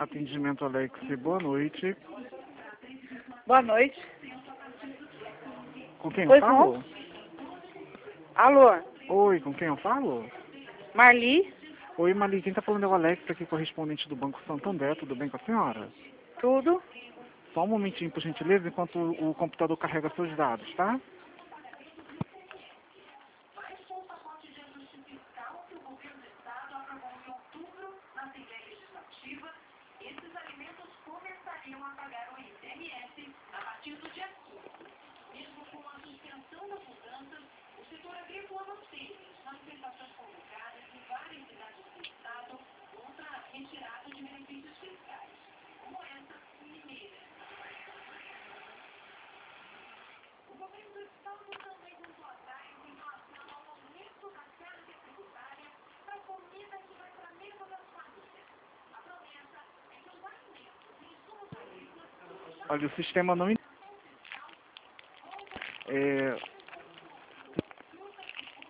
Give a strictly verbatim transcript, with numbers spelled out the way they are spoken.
Atendimento Alex, boa noite. Boa noite. Com quem eu Pois falo? não. Alô, Oi, com quem eu falo? Marli? Oi, Mali, quem tá falando é o Alex, aqui correspondente do Banco Santander, tudo bem com a senhora? Tudo? Só um momentinho, por gentileza, enquanto o computador carrega seus dados, tá? Olha, o sistema não... É...